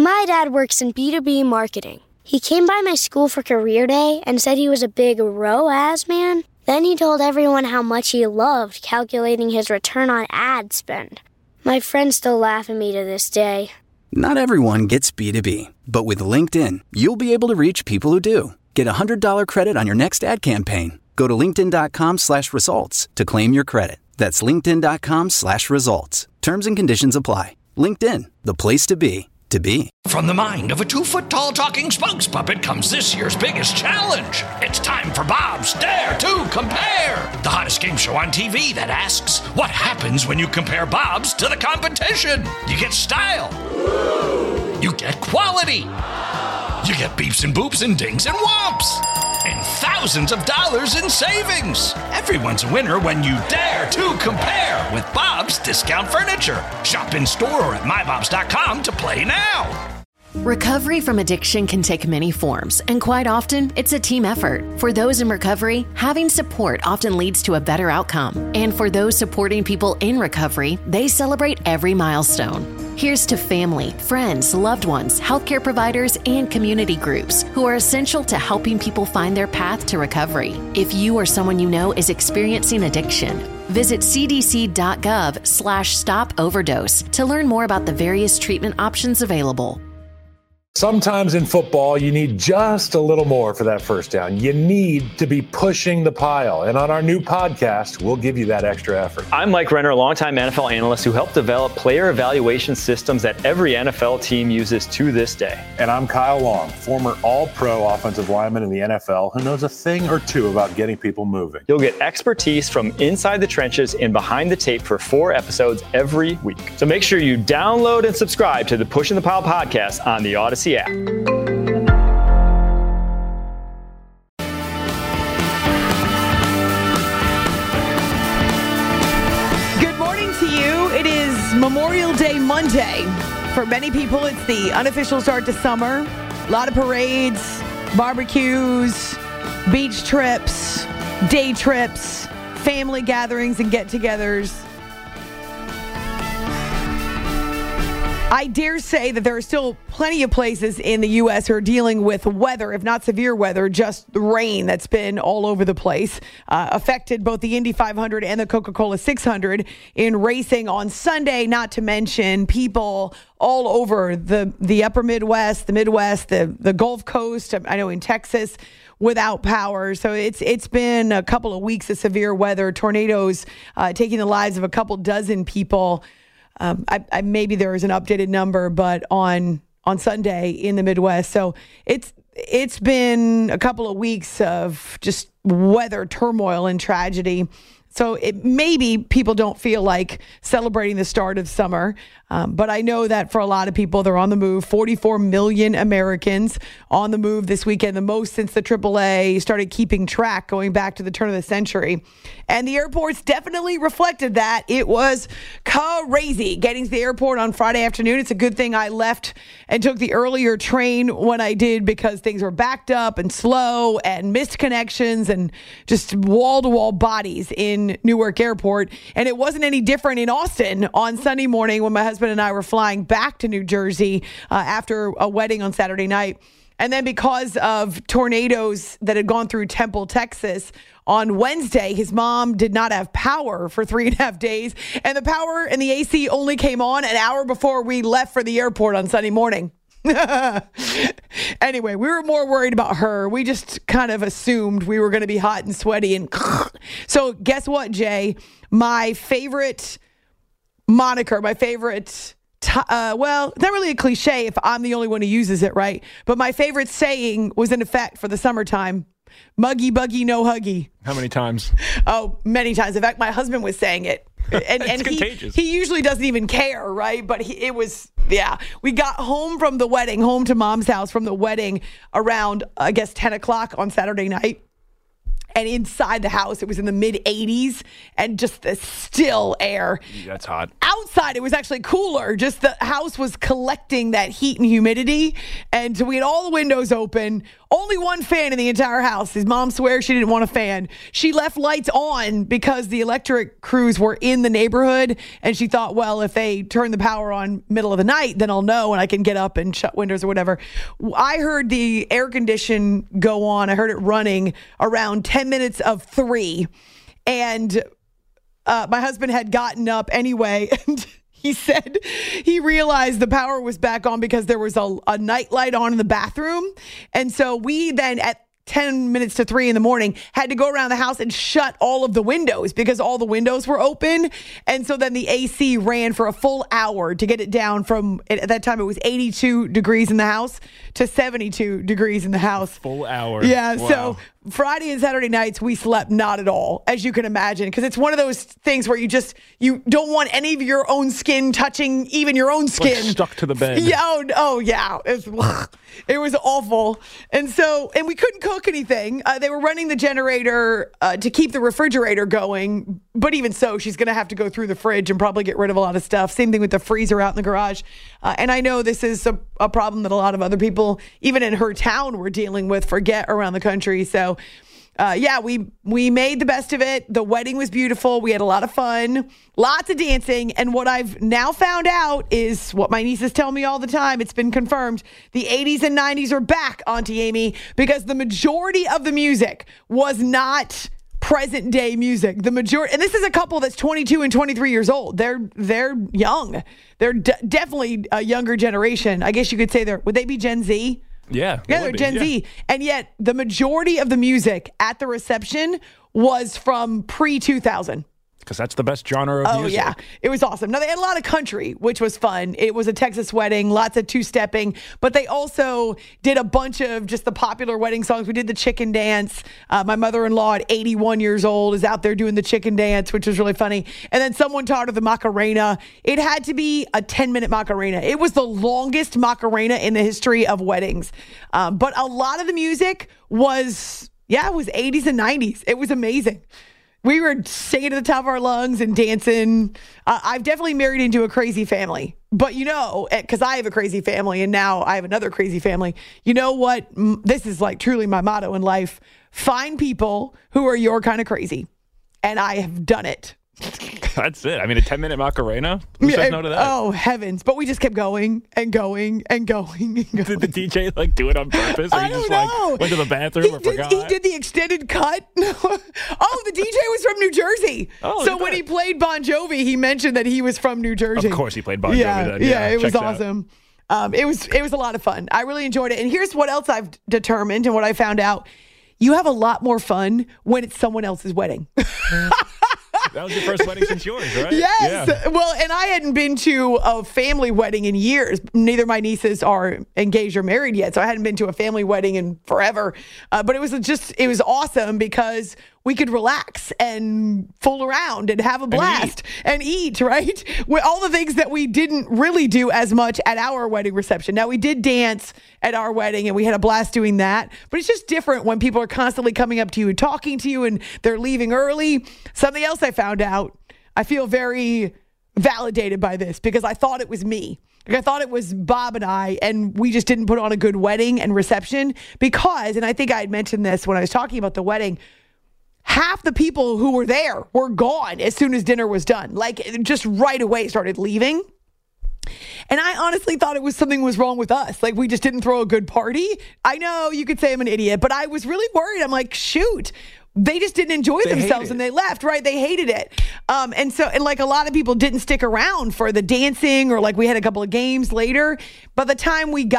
My dad works in B2B marketing. He came by my school for career day and said he was a big ROAS man. Then he told everyone how much he loved calculating his return on ad spend. My friends still laugh at me to this day. Not everyone gets B2B, but with LinkedIn, you'll be able to reach people who do. Get a $100 credit on your next ad campaign. Go to linkedin.com/results to claim your credit. That's linkedin.com/results. Terms and conditions apply. LinkedIn, the place to be. From the mind of a 2-foot-tall talking spokes puppet comes this year's biggest challenge. It's time for Bob's Dare to Compare, the hottest game show on TV that asks, what happens when you compare Bob's to the competition? You get style. You get quality. You get beeps and boops and dings and whomps. And thousands of dollars in savings. Everyone's a winner when you dare to compare with Bob's Discount Furniture. Shop in store or at mybobs.com to play now. Recovery from addiction can take many forms, and quite often, it's a team effort. For those in recovery, having support often leads to a better outcome. And for those supporting people in recovery, they celebrate every milestone. Here's to family, friends, loved ones, healthcare providers, and community groups who are essential to helping people find their path to recovery. If you or someone you know is experiencing addiction, visit cdc.gov/stop overdose to learn more about the various treatment options available. Sometimes in football, you need just a little more for that first down. You need to be pushing the pile. And on our new podcast, we'll give you that extra effort. I'm Mike Renner, a longtime NFL analyst who helped develop player evaluation systems that every NFL team uses to this day. And I'm Kyle Long, former all-pro offensive lineman in the NFL who knows a thing or two about getting people moving. You'll get expertise from inside the trenches and behind the tape for 4 episodes every week. So make sure you download and subscribe to the Pushing the Pile podcast on the Odyssey app. Good morning to you. It is Memorial Day Monday. For many people, it's the unofficial start to summer. A lot of parades, barbecues, beach trips, day trips, family gatherings and get-togethers. I dare say that there are still plenty of places in the U.S. who are dealing with weather, if not severe weather, just rain that's been all over the place, affected both the Indy 500 and the Coca-Cola 600 in racing on Sunday, not to mention people all over the upper Midwest, the Midwest, the Gulf Coast, I know in Texas, without power. So it's been a couple of weeks of severe weather, tornadoes taking the lives of a couple dozen people. Maybe there is an updated number, but on Sunday in the Midwest. So it's been a couple of weeks of just weather turmoil and tragedy. So maybe people don't feel like celebrating the start of summer. But I know that for a lot of people, they're on the move. 44 million Americans on the move this weekend, the most since the AAA started keeping track going back to the turn of the century. And the airports definitely reflected that. It was crazy getting to the airport on Friday afternoon. It's a good thing I left and took the earlier train when I did, because things were backed up and slow and missed connections and just wall-to-wall bodies in Newark Airport. And it wasn't any different in Austin on Sunday morning when my husband and I were flying back to New Jersey after a wedding on Saturday night. And then because of tornadoes that had gone through Temple, Texas, on Wednesday, his mom did not have power for 3.5 days. And the power and the AC only came on an hour before we left for the airport on Sunday morning. Anyway, we were more worried about her. We just kind of assumed we were going to be hot and sweaty. And so guess what, Jay? My favorite moniker, my favorite, well, not really a cliche if I'm the only one who uses it, right? But my favorite saying was in effect for the summertime. Muggy, buggy, no huggy. How many times? Oh, many times. In fact, my husband was saying it. And contagious. He usually doesn't even care, right? But it was, yeah. We got home from the wedding, home to Mom's house from the wedding around, I guess, 10 o'clock on Saturday night. And inside the house, it was in the mid 80s and just the still air. That's hot. Outside, it was actually cooler. Just the house was collecting that heat and humidity. And so we had all the windows open. Only one fan in the entire house. His mom swears she didn't want a fan. She left lights on because the electric crews were in the neighborhood. And she thought, well, if they turn the power on middle of the night, then I'll know and I can get up and shut windows or whatever. I heard the air condition go on. I heard it running around 10 minutes of 3. And my husband had gotten up anyway. And he said he realized the power was back on because there was a night light on in the bathroom. And so we then at 10 minutes to 3 in the morning, had to go around the house and shut all of the windows because all the windows were open. And so then the AC ran for a full hour to get it down from, at that time it was 82 degrees in the house to 72 degrees in the house. Full hour. Yeah. Wow. So Friday and Saturday nights, we slept not at all, as you can imagine, because it's one of those things where you don't want any of your own skin touching even your own skin. Like stuck to the bed. Yeah. Oh yeah. It was awful. And we couldn't cook anything. They were running the generator to keep the refrigerator going. But even so, she's going to have to go through the fridge and probably get rid of a lot of stuff. Same thing with the freezer out in the garage. And I know this is a problem that a lot of other people, even in her town, were dealing with around the country. So, we made the best of it. The wedding was beautiful. We had a lot of fun, lots of dancing. And what I've now found out is what my nieces tell me all the time. It's been confirmed. The 80s and 90s are back, Auntie Amy, because the majority of the music was not present day music. The majority, and this is a couple that's 22 and 23 years old. They're young. They're definitely a younger generation. I guess you could say would they be Gen Z? Yeah, they're Gen Z. And yet the majority of the music at the reception was from pre-2000. Because that's the best genre of music. Oh, yeah. It was awesome. Now, they had a lot of country, which was fun. It was a Texas wedding, lots of two-stepping. But they also did a bunch of just the popular wedding songs. We did the chicken dance. My mother-in-law at 81 years old is out there doing the chicken dance, which was really funny. And then someone taught her the Macarena. It had to be a 10-minute Macarena. It was the longest Macarena in the history of weddings. But a lot of the music was 80s and 90s. It was amazing. We were singing at the top of our lungs and dancing. I've definitely married into a crazy family. But because I have a crazy family and now I have another crazy family. You know what? This is truly my motto in life. Find people who are your kind of crazy. And I have done it. That's it. I mean, a 10-minute Macarena? Who says no to that? Oh, heavens. But we just kept going and going and going and going. Did the DJ do it on purpose? Or I don't know. Went to the bathroom or forgot? He did the extended cut. The DJ was from New Jersey. So when he played Bon Jovi, he mentioned that he was from New Jersey. Of course he played Bon Jovi then. Yeah, it was awesome. It was a lot of fun. I really enjoyed it. And here's what else I've determined and what I found out. You have a lot more fun when it's someone else's wedding. That was your first wedding since yours, right? Yes. Yeah. Well, and I hadn't been to a family wedding in years. Neither of my nieces are engaged or married yet, so I hadn't been to a family wedding in forever. But it was awesome because we could relax and fool around and have a blast and eat, right? All the things that we didn't really do as much at our wedding reception. Now, we did dance at our wedding and we had a blast doing that, but it's just different when people are constantly coming up to you and talking to you and they're leaving early. Something else I found out, I feel very validated by this because I thought it was me. I thought it was Bob and we just didn't put on a good wedding and reception because, and I think I had mentioned this when I was talking about the wedding, half the people who were there were gone as soon as dinner was done. Just right away started leaving. And I honestly thought something was wrong with us. We just didn't throw a good party. I know you could say I'm an idiot, but I was really worried. I'm like, shoot. They just didn't enjoy themselves and they left, right? They hated it. And a lot of people didn't stick around for the dancing or we had a couple of games later. By the time we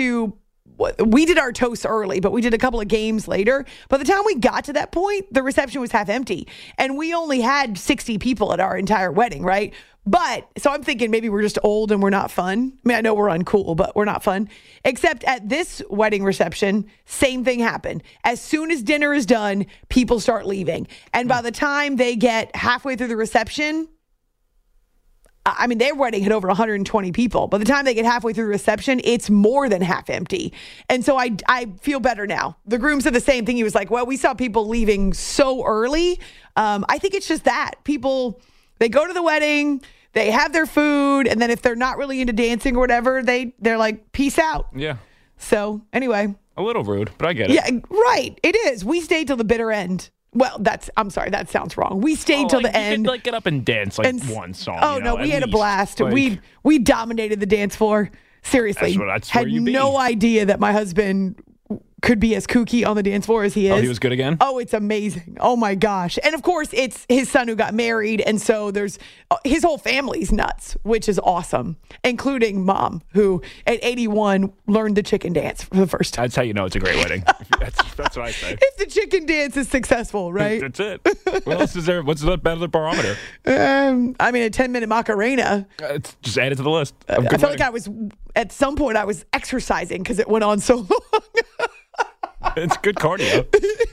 did our toasts early, but we did a couple of games later. By the time we got to that point, the reception was half empty. And we only had 60 people at our entire wedding, right? But, so I'm thinking maybe we're just old and we're not fun. I mean, I know we're uncool, but we're not fun. Except at this wedding reception, same thing happened. As soon as dinner is done, people start leaving. And by the time they get halfway through the reception, I mean, their wedding had over 120 people. By the time they get halfway through reception, it's more than half empty. And so I feel better now. The groom said the same thing. He was like, well, we saw people leaving so early. I think it's just that. People, they go to the wedding, they have their food, and then if they're not really into dancing or whatever, they're like, peace out. Yeah. So anyway. A little rude, but I get it. Yeah, right. It is. We stayed till the bitter end. Well, I'm sorry, that sounds wrong. We stayed till the end. You could, get up and dance one song. Oh, no, we had a blast. We dominated the dance floor. Seriously. That's had where you be. No idea that my husband could be as kooky on the dance floor as he is. Oh, he was good again? Oh, it's amazing. Oh, my gosh. And, of course, it's his son who got married, and so there's his whole family's nuts, which is awesome, including Mom, who at 81 learned the chicken dance for the first time. That's how you know it's a great wedding. That's what I say. If the chicken dance is successful, right? That's it. What else is there? What's the better barometer? I mean, a 10-minute Macarena. Just add it to the list. I felt like at some point, I was exercising because it went on so long. It's good cardio.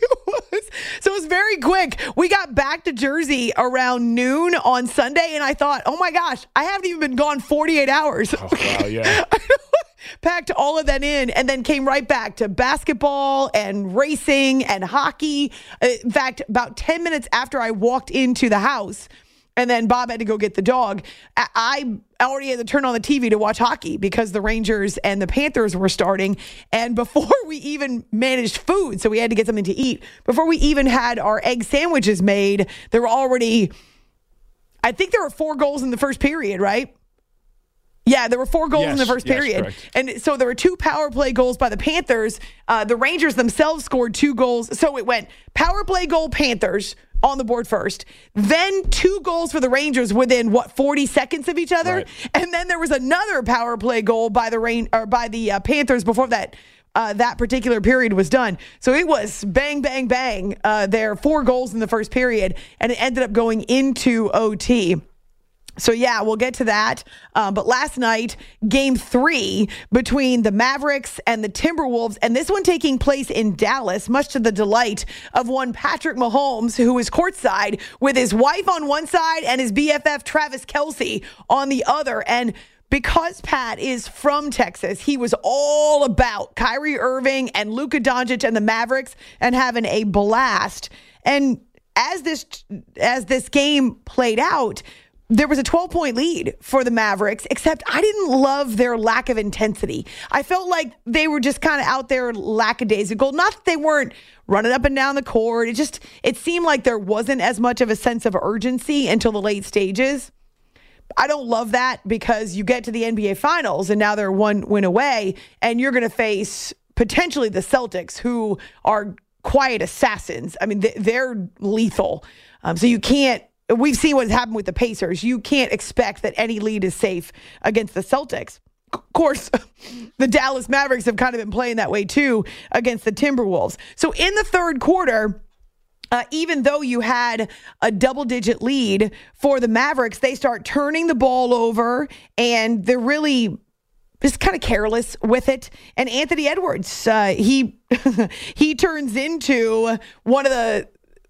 So it was very quick. We got back to Jersey around noon on Sunday, and I thought, oh my gosh, I haven't even been gone 48 hours. Oh, wow, yeah. Packed all of that in and then came right back to basketball and racing and hockey. In fact, about 10 minutes after I walked into the house, and then Bob had to go get the dog, I already had to turn on the TV to watch hockey because the Rangers and the Panthers were starting. And before we even managed food, so we had to get something to eat, before we even had our egg sandwiches made, there were already, I think there were 4 goals in the first period, right? Yeah, there were 4 goals in the first period. Correct. And so there were 2 power play goals by the Panthers. The Rangers themselves scored 2 goals. So it went power play goal Panthers on the board first, then 2 goals for the Rangers within 40 seconds of each other, right. And then there was another power play goal by the Panthers before that particular period was done. So it was bang, bang, bang. There 4 goals in the first period, and it ended up going into OT. So, yeah, we'll get to that. But last night, game 3 between the Mavericks and the Timberwolves, and this one taking place in Dallas, much to the delight of one Patrick Mahomes, who is courtside with his wife on one side and his BFF Travis Kelce on the other. And because Pat is from Texas, he was all about Kyrie Irving and Luka Doncic and the Mavericks and having a blast. And as this game played out, there was a 12-point lead for the Mavericks, except I didn't love their lack of intensity. I felt like they were just kind of out there lackadaisical. Not that they weren't running up and down the court. It seemed like there wasn't as much of a sense of urgency until the late stages. I don't love that because you get to the NBA Finals and now they're 1 win away, and you're going to face potentially the Celtics, who are quiet assassins. I mean, they're lethal. So you can't. We've seen what's happened with the Pacers. You can't expect that any lead is safe against the Celtics. Of course, the Dallas Mavericks have kind of been playing that way too against the Timberwolves. So in the third quarter, even though you had a double-digit lead for the Mavericks, they start turning the ball over, and they're really just kind of careless with it. And Anthony Edwards, he turns into one of the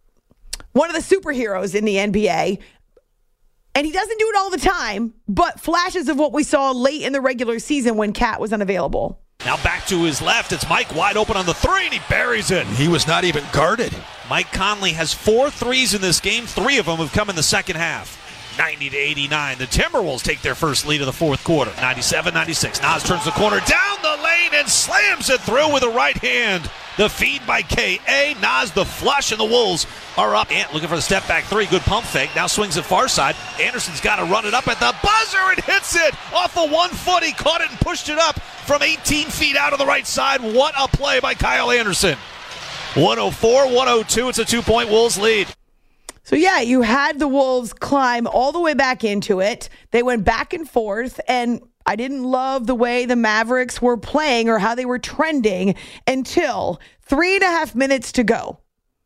superheroes in the NBA. And he doesn't do it all the time, but flashes of what we saw late in the regular season when Cat was unavailable. Now back to his left. It's Mike wide open on the 3, and he buries it. He was not even guarded. Mike Conley has 4 threes in this game. 3 of them have come in the second half. 90-89. The Timberwolves take their first lead of the fourth quarter. 97-96. Nas turns the corner down the lane and slams it through with a right hand. The feed by K.A. Nas the flush, and the Wolves are up. Ant looking for the step back 3. Good pump fake. Now swings it far side. Anderson's got to run it up at the buzzer and hits it off of 1 foot. He caught it and pushed it up from 18 feet out of the right side. What a play by Kyle Anderson. 104-102. It's a 2-point Wolves lead. So, yeah, you had the Wolves climb all the way back into it. They went back and forth, and I didn't love the way the Mavericks were playing or how they were trending until 3.5 minutes to go,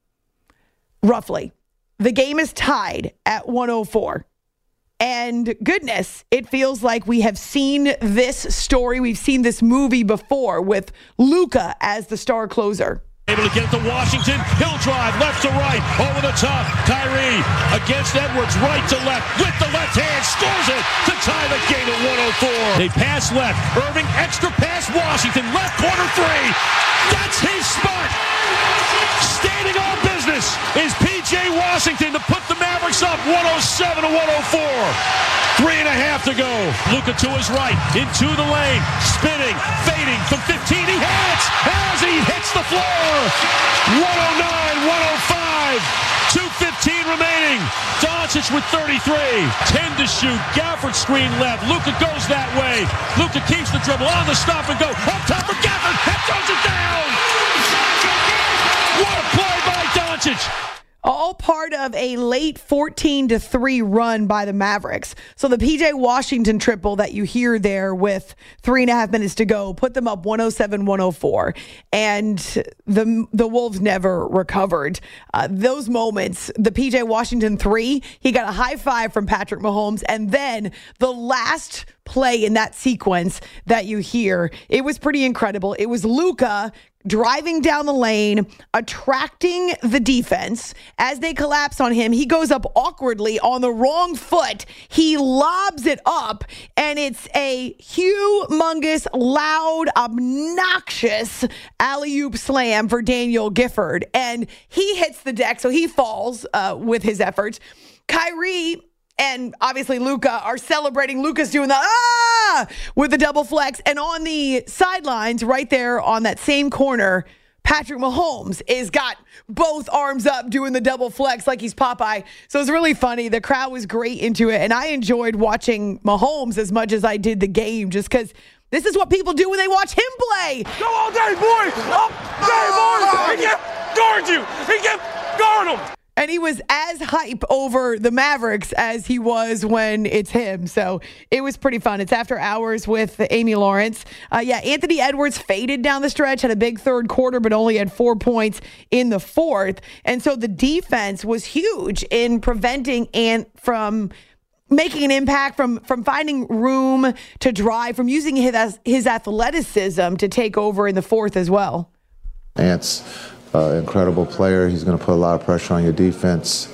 roughly. The game is tied at 104. And goodness, it feels like we have seen this story. We've seen this movie before with Luka as the star closer. Able to get it to Washington. He'll drive left to right, over the top. Kyrie against Edwards, right to left, with the left hand, scores it to tie the game at 104. They pass left. Irving, extra pass, Washington, left corner three. That's his spot. Standing on business is P.J. Washington to put the Mavericks up 107 to 104. 3.5 to go. Luka to his right, into the lane, spinning, fading from 15. He hits as he hits the floor. 109-105. 2:15 remaining. Doncic with 33. 10 to shoot. Gafford screen left. Luka goes that way. Luka keeps the dribble on the stop and go. Up top for Gafford. And throws it down. What a play by Doncic. All part of a late 14-3 run by the Mavericks. So the P.J. Washington triple that you hear there with 3.5 minutes to go put them up 107-104. And the Wolves never recovered. Those moments, the P.J. Washington 3, he got a high five from Patrick Mahomes. And then the last play in that sequence that you hear, it was pretty incredible. It was Luka driving down the lane, attracting the defense. As they collapse on him, he goes up awkwardly on the wrong foot. He lobs it up, and it's a humongous, loud, obnoxious alley-oop slam for Daniel Gifford. And he hits the deck, so he falls with his efforts. Kyrie and obviously Luka are celebrating. Luka's doing the with the double flex. And on the sidelines, right there on that same corner, Patrick Mahomes is got both arms up doing the double flex like he's Popeye. So it's really funny. The crowd was great into it. And I enjoyed watching Mahomes as much as I did the game, just because this is what people do when they watch him play. Go all day, boys. All day, boys. He can't guard you. He can't guard him. And he was as hype over the Mavericks as he was when it's him. So it was pretty fun. It's After Hours with Amy Lawrence. Anthony Edwards faded down the stretch, had a big third quarter, but only had 4 points in the fourth. And so the defense was huge in preventing Ant from making an impact, from finding room to drive, from using his athleticism to take over in the fourth as well. Ant's incredible player. He's going to put a lot of pressure on your defense,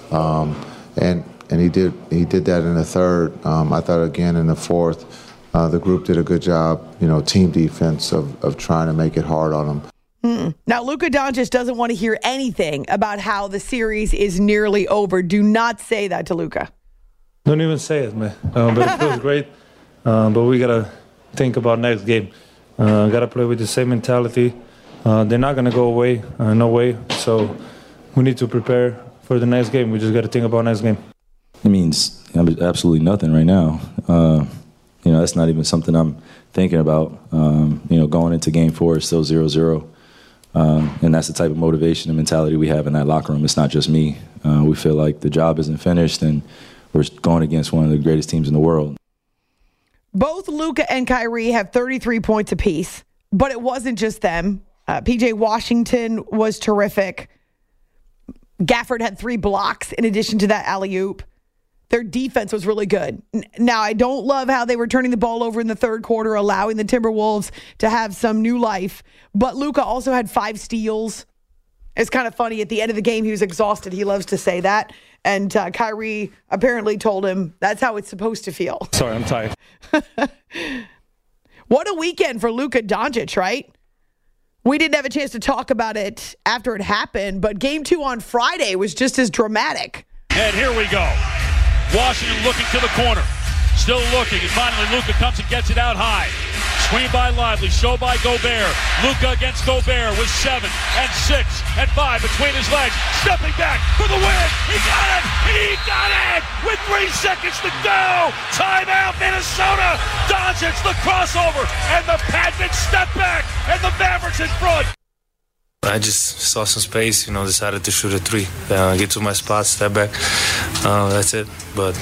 and he did that in the third. I thought again in the fourth, the group did a good job, team defense of trying to make it hard on them. Now, Luka Doncic doesn't want to hear anything about how the series is nearly over. Do not say that to Luka. Don't even say it, man. But it feels great. But we got to think about next game. Got to play with the same mentality. They're not going to go away, no way. So we need to prepare for the next game. We just got to think about next game. It means absolutely nothing right now. That's not even something I'm thinking about. Going into game 4 is still 0-0. And that's the type of motivation and mentality we have in that locker room. It's not just me. We feel like the job isn't finished, and we're going against one of the greatest teams in the world. Both Luka and Kyrie have 33 points apiece, but it wasn't just them. P.J. Washington was terrific. Gafford had 3 blocks in addition to that alley-oop. Their defense was really good. Now, I don't love how they were turning the ball over in the third quarter, allowing the Timberwolves to have some new life. But Luka also had 5 steals. It's kind of funny. At the end of the game, he was exhausted. He loves to say that. And Kyrie apparently told him that's how it's supposed to feel. Sorry, I'm tired. What a weekend for Luka Doncic, right? We didn't have a chance to talk about it after it happened, but game 2 on Friday was just as dramatic. And here we go. Washington looking to the corner. Still looking, and finally Luka comes and gets it out high. Screen by Lively, show by Gobert. Luka against Gobert with 7 and 6 and 5 between his legs. Stepping back for the win. He got it! He got it! With 3 seconds to go! Timeout, Minnesota! Doncic, the crossover, and the Padman step back, and the Mavericks in front. I just saw some space, decided to shoot a 3. Get to my spot, step back. That's it. But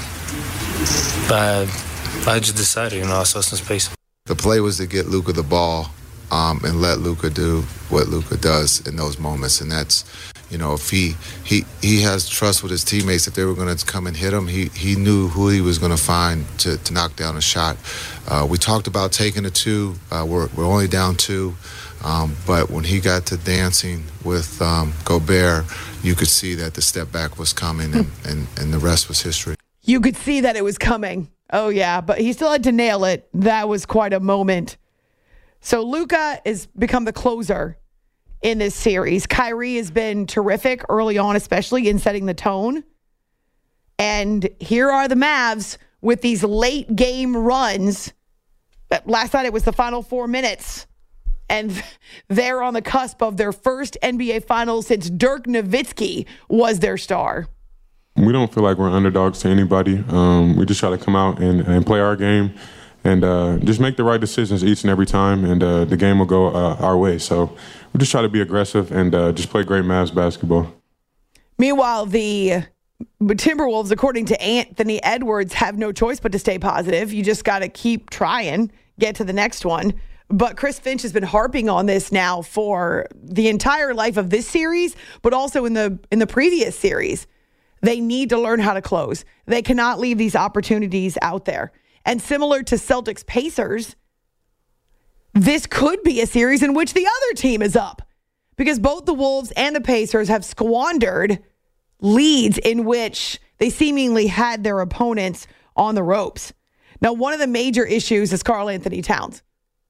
I just decided, I saw some space. The play was to get Luka the ball and let Luka do what Luka does in those moments. And that's, You know, if he has trust with his teammates, if they were going to come and hit him, he knew who he was going to find to knock down a shot. We talked about taking a 2. We're only down 2. But when he got to dancing with Gobert, you could see that the step back was coming, and the rest was history. You could see that it was coming. Oh, yeah, but he still had to nail it. That was quite a moment. So Luka has become the closer in this series. Kyrie has been terrific early on, especially in setting the tone. And here are the Mavs with these late game runs. Last night it was the final 4 minutes. And they're on the cusp of their first NBA Finals since Dirk Nowitzki was their star. We don't feel like we're underdogs to anybody. We just try to come out and play our game and just make the right decisions each and every time, and the game will go our way. So we just try to be aggressive and just play great Mavs basketball. Meanwhile, the Timberwolves, according to Anthony Edwards, have no choice but to stay positive. You just got to keep trying, get to the next one. But Chris Finch has been harping on this now for the entire life of this series, but also in the previous series. They need to learn how to close. They cannot leave these opportunities out there. And similar to Celtics Pacers, this could be a series in which the other team is up, because both the Wolves and the Pacers have squandered leads in which they seemingly had their opponents on the ropes. Now, one of the major issues is Karl Anthony Towns.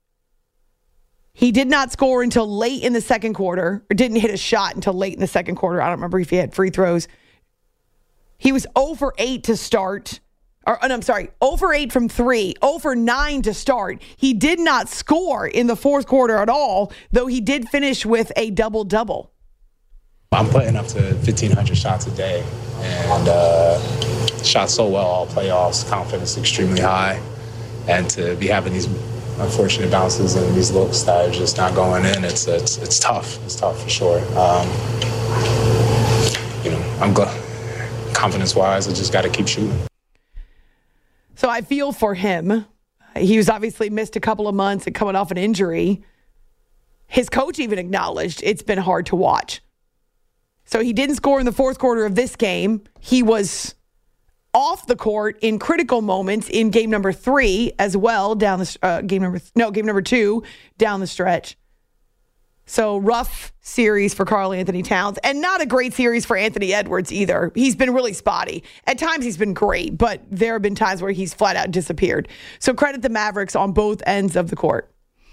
He did not score until late in the second quarter, or didn't hit a shot until late in the second quarter. I don't remember if he had free throws. He was 0 for 8 to start. 0 for 8 from 3, 0 for 9 to start. He did not score in the fourth quarter at all, though he did finish with a double-double. I'm putting up to 1,500 shots a day, and shot so well all playoffs, confidence extremely high, and to be having these unfortunate bounces and these looks that are just not going in, it's tough. It's tough for sure. I'm glad. Confidence-wise, I just got to keep shooting. So I feel for him. He was obviously missed a couple of months and coming off an injury. His coach even acknowledged it's been hard to watch. So he didn't score in the fourth quarter of this game. He was off the court in critical moments in game number 3 as well, game number 2 down the stretch. So rough series for Karl Anthony Towns, and not a great series for Anthony Edwards either. He's been really spotty. At times he's been great, but there have been times where he's flat out disappeared. So credit the Mavericks on both ends of the court.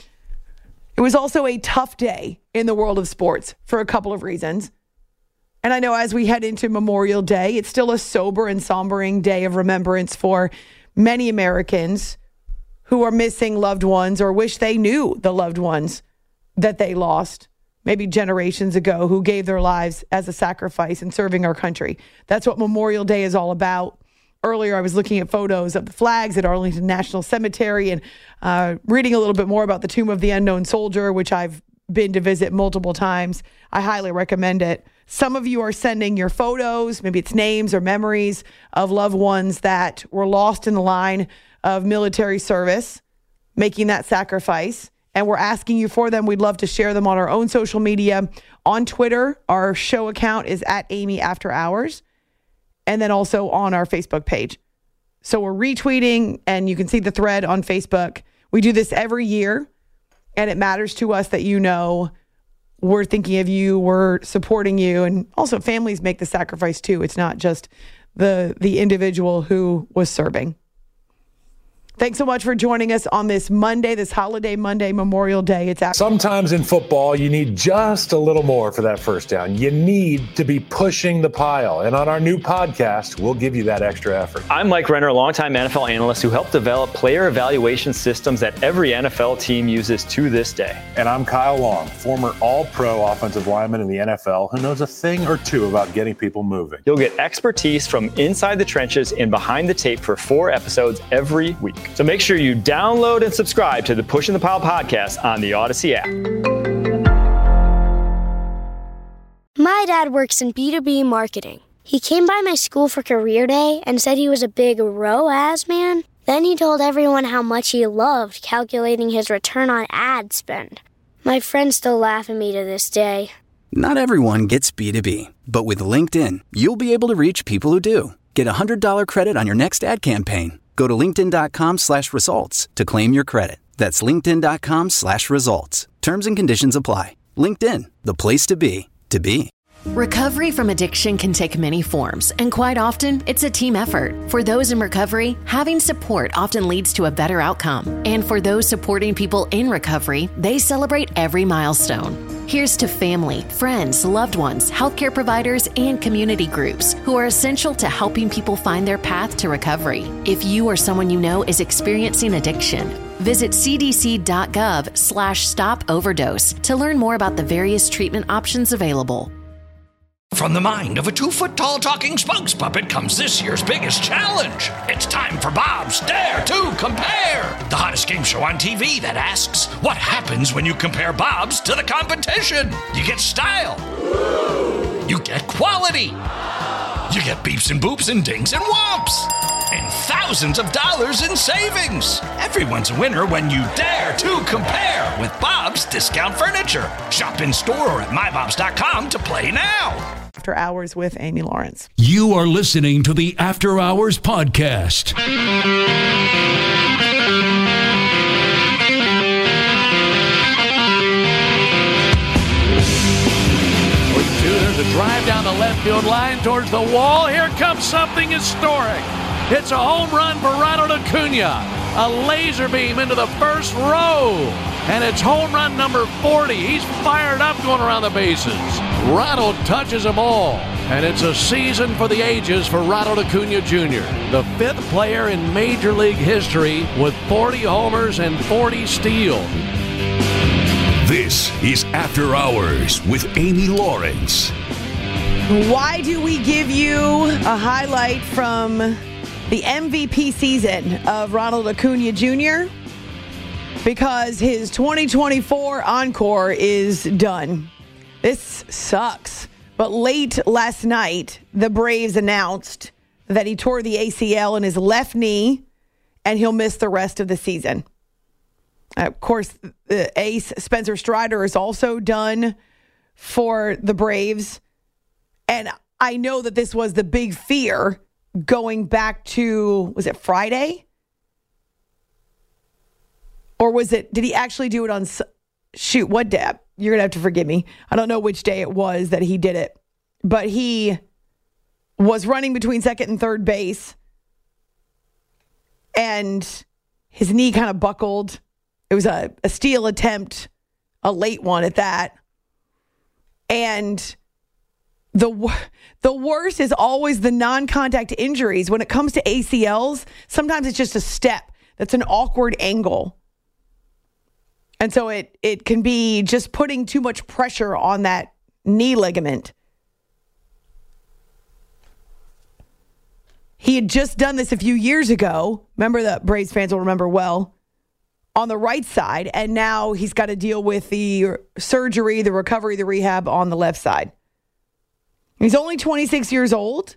It was also a tough day in the world of sports for a couple of reasons. And I know as we head into Memorial Day, it's still a sober and sombering day of remembrance for many Americans who are missing loved ones or wish they knew the loved ones that they lost maybe generations ago, who gave their lives as a sacrifice in serving our country. That's what Memorial Day is all about. Earlier, I was looking at photos of the flags at Arlington National Cemetery and reading a little bit more about the Tomb of the Unknown Soldier, which I've been to visit multiple times. I highly recommend it. Some of you are sending your photos, maybe it's names or memories of loved ones that were lost in the line of military service, making that sacrifice. And we're asking you for them. We'd love to share them on our own social media. On Twitter, our show account is @AmyAfterHours. And then also on our Facebook page. So we're retweeting, and you can see the thread on Facebook. We do this every year, and it matters to us that you know we're thinking of you, we're supporting you, and also families make the sacrifice too. It's not just the individual who was serving. Thanks so much for joining us on this Monday, this holiday Monday, Memorial Day. Sometimes in football, you need just a little more for that first down. You need to be pushing the pile. And on our new podcast, we'll give you that extra effort. I'm Mike Renner, a longtime NFL analyst who helped develop player evaluation systems that every NFL team uses to this day. And I'm Kyle Long, former All-Pro offensive lineman in the NFL who knows a thing or two about getting people moving. You'll get expertise from inside the trenches and behind the tape for 4 episodes every week. So make sure you download and subscribe to the Pushing the Pile podcast on the Odyssey app. My dad works in B2B marketing. He came by my school for career day and said he was a big ROAS man. Then he told everyone how much he loved calculating his return on ad spend. My friends still laugh at me to this day. Not everyone gets B2B, but with LinkedIn, you'll be able to reach people who do. Get a $100 credit on your next ad campaign. Go to linkedin.com/results to claim your credit. That's linkedin.com/results. Terms and conditions apply. LinkedIn, the place to be, to be. Recovery from addiction can take many forms, and quite often, it's a team effort. For those in recovery, having support often leads to a better outcome. And for those supporting people in recovery, they celebrate every milestone. Here's to family, friends, loved ones, healthcare providers, and community groups who are essential to helping people find their path to recovery. If you or someone you know is experiencing addiction, visit cdc.gov/stop-overdose to learn more about the various treatment options available. From the mind of a 2-foot-tall talking spokes puppet comes this year's biggest challenge. It's time for Bob's Dare to Compare, the hottest game show on TV that asks, what happens when you compare Bob's to the competition? You get style. You get quality. You get beeps and boops and dings and whomps. And thousands of dollars in savings. Everyone's a winner when you dare to compare with Bob's Discount Furniture. Shop in store or at mybobs.com to play now. After Hours with Amy Lawrence. You are listening to the After Hours podcast. There's a drive down the left field line towards the wall. Here comes something historic. It's a home run for Ronald Acuna. A laser beam into the first row. And it's home run number 40. He's fired up going around the bases. Ronald touches them all. And it's a season for the ages for Ronald Acuna Jr., the 5th player in Major League history with 40 homers and 40 steals. This is After Hours with Amy Lawrence. Why do we give you a highlight from the MVP season of Ronald Acuna Jr.? Because his 2024 encore is done. This sucks. But late last night, the Braves announced that he tore the ACL in his left knee and he'll miss the rest of the season. Of course, the ace Spencer Strider is also done for the Braves. And I know that this was the big fear going back to, was it Friday? Or was it, did he actually do it on, what day? You're going to have to forgive me. I don't know which day it was that he did it. But he was running between second and third base. And his knee kind of buckled. It was a steal attempt, a late one at that. And the worst is always the non-contact injuries. When it comes to ACLs, sometimes it's just a step. That's an awkward angle. And so it can be just putting too much pressure on that knee ligament. He had just done this a few years ago. Remember, that Braves fans will remember well. On the right side, and now he's got to deal with the surgery, the recovery, the rehab on the left side. He's only 26 years old.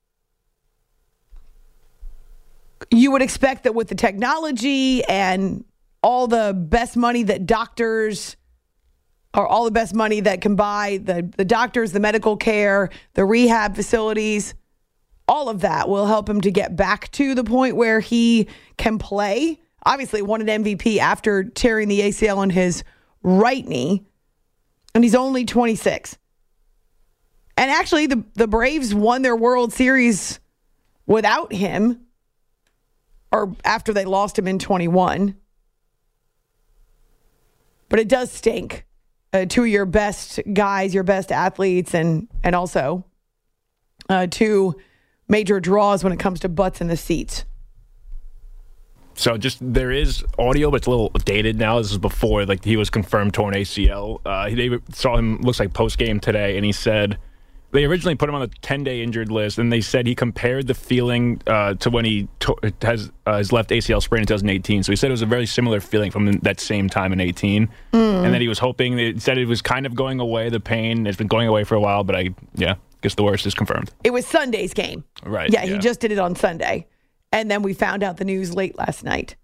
You would expect that with the technology and all the best money that doctors, or all the best money that can buy, the doctors, the medical care, the rehab facilities, all of that will help him to get back to the point where he can play. Obviously won an MVP after tearing the ACL on his right knee. And he's only 26. And actually, the Braves won their World Series without him. Or after they lost him in 21. But it does stink. Two of your best guys, your best athletes, and also two major draws when it comes to butts in the seats. So there is audio, but it's a little dated now. This is before he was confirmed torn ACL. They saw him, looks like post-game today, and he said they originally put him on the 10-day injured list, and they said he compared the feeling to when he has his left ACL sprain in 2018. So he said it was a very similar feeling from that same time in 18. And then he was hoping, they said it was kind of going away, the pain. It's been going away for a while, but I guess the worst is confirmed. It was Sunday's game. Right. Yeah, he just did it on Sunday. And then we found out the news late last night.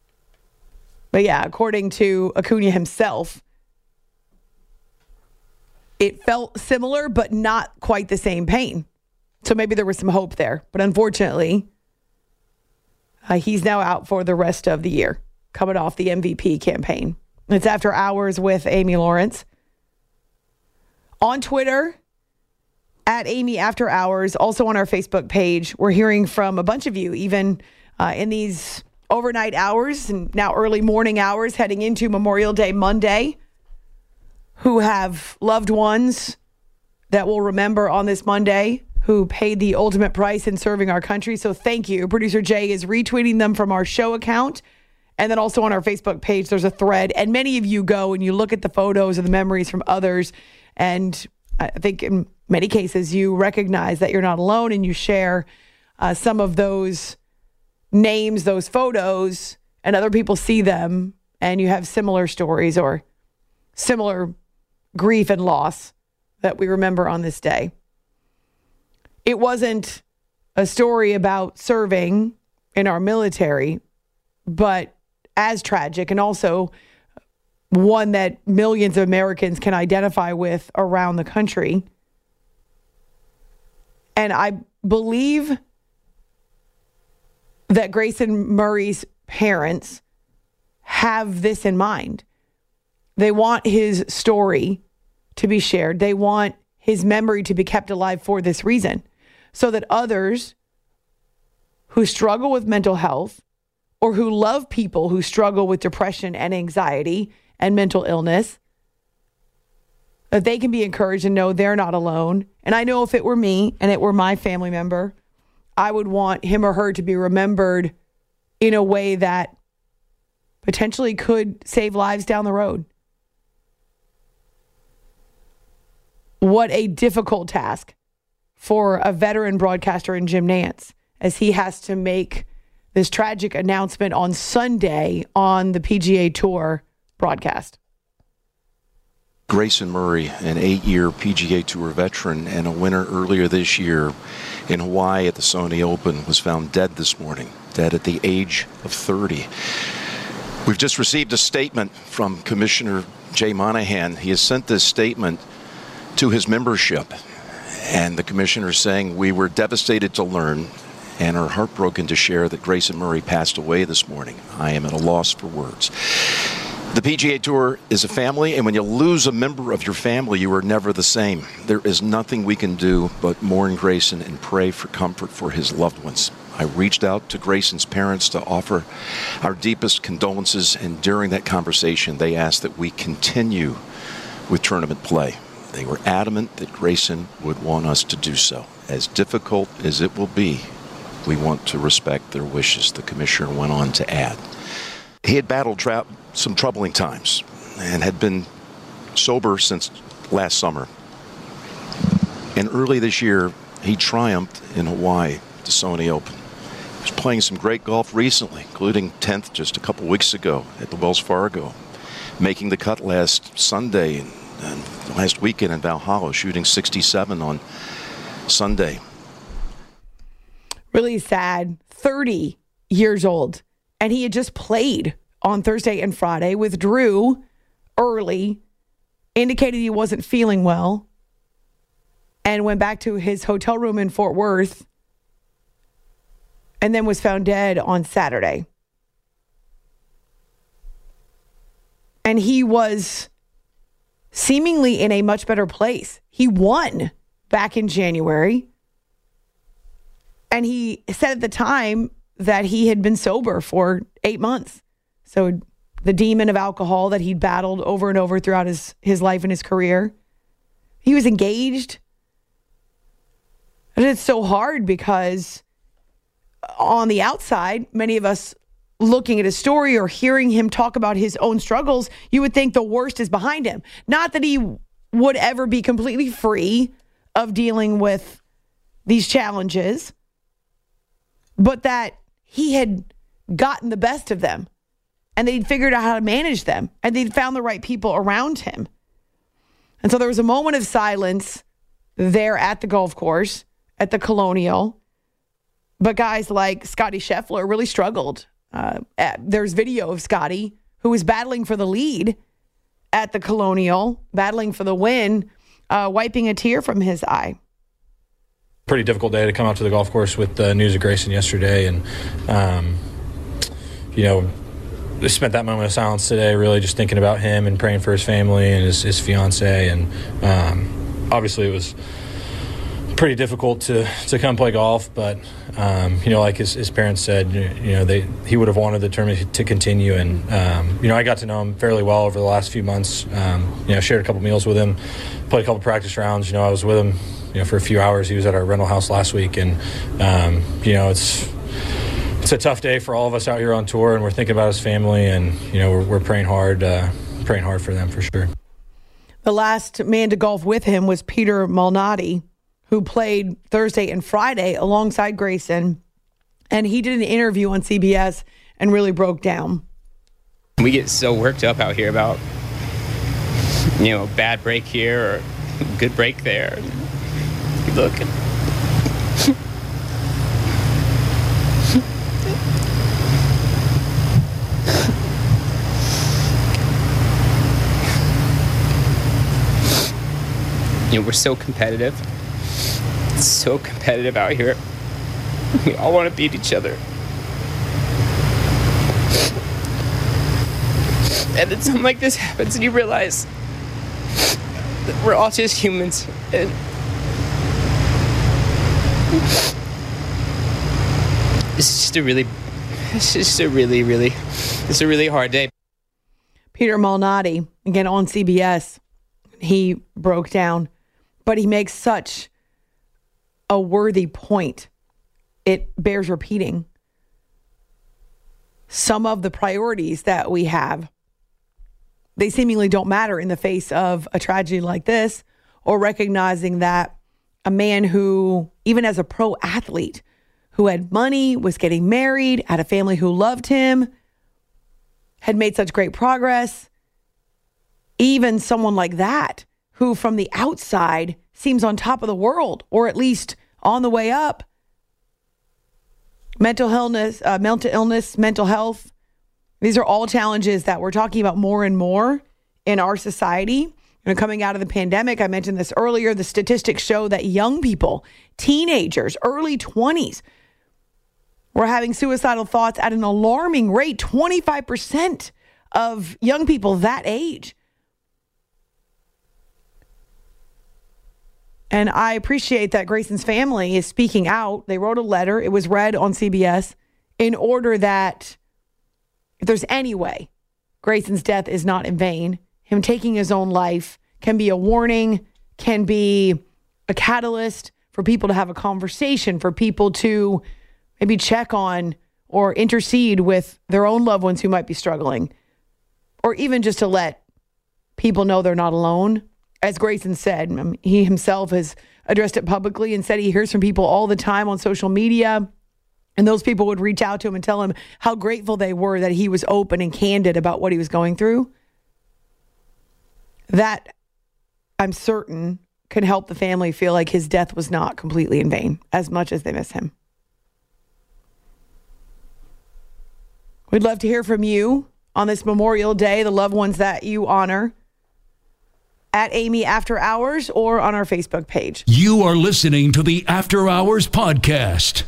But yeah, according to Acuna himself, it felt similar, but not quite the same pain. So maybe there was some hope there. But unfortunately, he's now out for the rest of the year, coming off the MVP campaign. It's After Hours with Amy Lawrence. On Twitter, at Amy After Hours, also on our Facebook page, we're hearing from a bunch of you, even in these overnight hours and now early morning hours heading into Memorial Day Monday, who have loved ones that we'll remember on this Monday, who paid the ultimate price in serving our country. So thank you. Producer Jay is retweeting them from our show account. And then also on our Facebook page, there's a thread. And many of you go and you look at the photos and the memories from others. And I think in many cases, you recognize that you're not alone and you share some of those names, those photos, and other people see them. And you have similar stories or similar grief and loss that we remember on this day. It wasn't a story about serving in our military, but as tragic and also one that millions of Americans can identify with around the country. And I believe that Grayson Murray's parents have this in mind. They want his story to be shared. They want his memory to be kept alive for this reason, so that others who struggle with mental health or who love people who struggle with depression and anxiety and mental illness, that they can be encouraged and know they're not alone. And I know if it were me and it were my family member, I would want him or her to be remembered in a way that potentially could save lives down the road. What a difficult task for a veteran broadcaster in Jim Nantz, as he has to make this tragic announcement on Sunday on the PGA Tour broadcast. Grayson Murray, an 8-year PGA Tour veteran and a winner earlier this year in Hawaii at the Sony Open, was found dead this morning, dead at the age of 30. We've just received a statement from Commissioner Jay Monahan. He has sent this statement to his membership. And the commissioner is saying, we were devastated to learn and are heartbroken to share that Grayson Murray passed away this morning. I am at a loss for words. The PGA Tour is a family, and when you lose a member of your family, you are never the same. There is nothing we can do but mourn Grayson and pray for comfort for his loved ones. I reached out to Grayson's parents to offer our deepest condolences, and during that conversation, they asked that we continue with tournament play. They were adamant that Grayson would want us to do so. As difficult as it will be, we want to respect their wishes, the commissioner went on to add. He had battled some troubling times and had been sober since last summer. And early this year, he triumphed in Hawaii at the Sony Open. He was playing some great golf recently, including 10th just a couple weeks ago at the Wells Fargo, making the cut last Sunday and last weekend in Valhalla, shooting 67 on Sunday. Really sad. 30 years old. And he had just played on Thursday and Friday, withdrew early, indicated he wasn't feeling well, and went back to his hotel room in Fort Worth, and then was found dead on Saturday. And he was seemingly in a much better place. He won back in January. And he said at the time that he had been sober for 8 months. So the demon of alcohol that he'd battled over and over throughout his life and his career. He was engaged. And it's so hard because on the outside, many of us looking at his story or hearing him talk about his own struggles, you would think the worst is behind him. Not that he would ever be completely free of dealing with these challenges, but that he had gotten the best of them and they'd figured out how to manage them and they'd found the right people around him. And so there was a moment of silence there at the golf course, at the Colonial. But guys like Scotty Scheffler really struggled. There's video of Scotty, who was battling for the lead at the Colonial, battling for the win wiping a tear from his eye. Pretty difficult day to come out to the golf course with the news of Grayson yesterday. And, I spent that moment of silence today really just thinking about him and praying for his family and his fiance. And obviously it was pretty difficult to come play golf, but like his parents said, he would have wanted the tournament to continue, and I got to know him fairly well over the last few months. Shared a couple meals with him, played a couple practice rounds. I was with him for a few hours. He was at our rental house last week, and it's a tough day for all of us out here on tour, and we're thinking about his family, and we're praying hard for them for sure. The last man to golf with him was Peter Malnati, who played Thursday and Friday alongside Grayson. And he did an interview on CBS and really broke down. We get so worked up out here about, a bad break here or a good break there. You look and we're so competitive. So competitive out here. We all want to beat each other. And then something like this happens and you realize that we're all just humans. And it's a really hard day. Peter Malnati, again on CBS, he broke down, but he makes such a worthy point. It bears repeating. Some of the priorities that we have, they seemingly don't matter in the face of a tragedy like this, or recognizing that a man who, even as a pro athlete, who had money, was getting married, had a family who loved him, had made such great progress, even someone like that, who from the outside seems on top of the world, or at least on the way up. Mental illness, mental health. These are all challenges that we're talking about more and more in our society. Coming out of the pandemic, I mentioned this earlier, the statistics show that young people, teenagers, early 20s, were having suicidal thoughts at an alarming rate. 25% of young people that age. And I appreciate that Grayson's family is speaking out. They wrote a letter. It was read on CBS in order that if there's any way Grayson's death is not in vain, him taking his own life can be a warning, can be a catalyst for people to have a conversation, for people to maybe check on or intercede with their own loved ones who might be struggling, or even just to let people know they're not alone. As Grayson said, he himself has addressed it publicly and said he hears from people all the time on social media, and those people would reach out to him and tell him how grateful they were that he was open and candid about what he was going through. That, I'm certain, can help the family feel like his death was not completely in vain, as much as they miss him. We'd love to hear from you on this Memorial Day, the loved ones that you honor, at Amy After Hours or on our Facebook page. You are listening to the After Hours Podcast.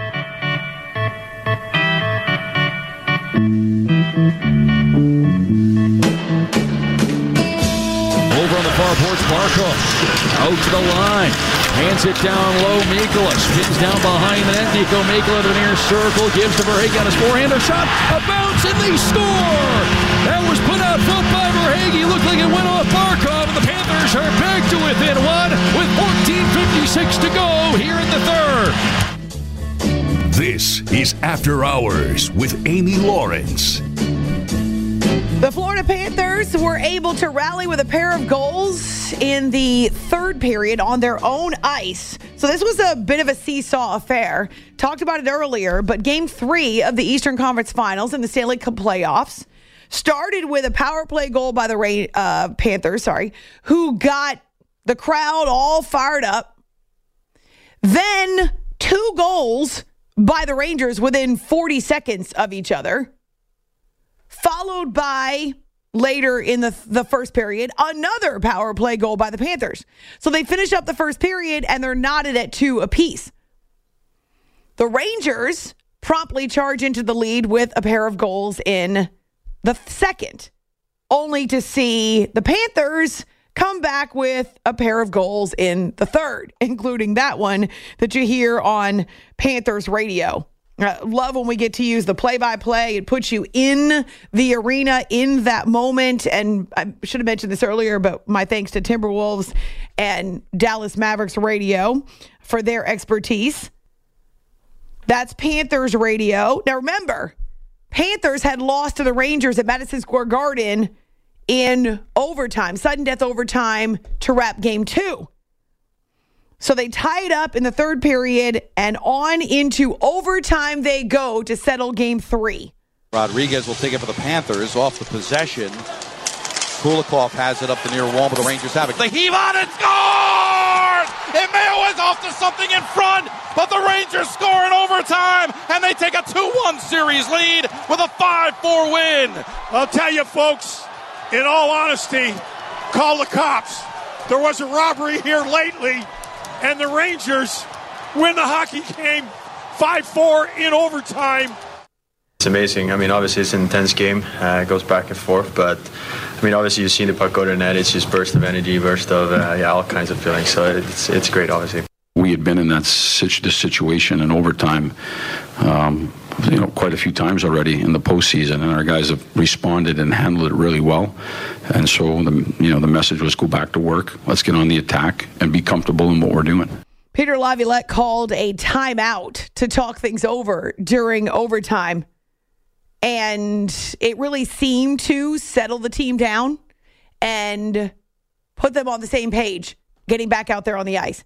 Over on the far porch, Barkov out to the line. Hands it down low. Mikula spins down behind the net. Nico Mikula to the near circle. Gives to Verhaeghe on his forehander shot. A bounce and they score! That was put out front by Verhaeghe. Looked like it went off Barkov. And the Panthers are back to within one with 14:56 to go here in the third. This is After Hours with Amy Lawrence. The Florida Panthers were able to rally with a pair of goals in the third period on their own ice. So this was a bit of a seesaw affair. Talked about it earlier, but Game 3 of the Eastern Conference Finals in the Stanley Cup playoffs started with a power play goal by the Panthers, who got the crowd all fired up. Then 2 goals by the Rangers within 40 seconds of each other, followed by later in the first period, another power play goal by the Panthers. So they finish up the first period, and they're knotted at 2 apiece. The Rangers promptly charge into the lead with a pair of goals in the second, only to see the Panthers come back with a pair of goals in the third, including that one that you hear on Panthers radio. Love when we get to use the play-by-play. It puts you in the arena in that moment. And I should have mentioned this earlier, but my thanks to Timberwolves and Dallas Mavericks radio for their expertise. That's Panthers radio. Now remember, Panthers had lost to the Rangers at Madison Square Garden in overtime, sudden death overtime to wrap game 2. So they tie it up in the third period, and on into overtime they go to settle game 3. Rodriguez will take it for the Panthers off the possession. Kulikov has it up the near wall, but the Rangers have it. They heave on and scores! Emeo is off to something in front, but the Rangers score in overtime, and they take a 2-1 series lead with a 5-4 win. I'll tell you, folks, in all honesty, call the cops. There was a robbery here lately, and the Rangers win the hockey game 5-4 in overtime. It's amazing. I mean, obviously it's an intense game. It goes back and forth, but I mean, obviously you've seen the puck go to the net. It's just burst of energy, burst of all kinds of feelings. So it's great, obviously. We had been in this situation in overtime, quite a few times already in the postseason, and our guys have responded and handled it really well. And so the message was go back to work. Let's get on the attack and be comfortable in what we're doing. Peter Laviolette called a timeout to talk things over during overtime. And it really seemed to settle the team down and put them on the same page, getting back out there on the ice.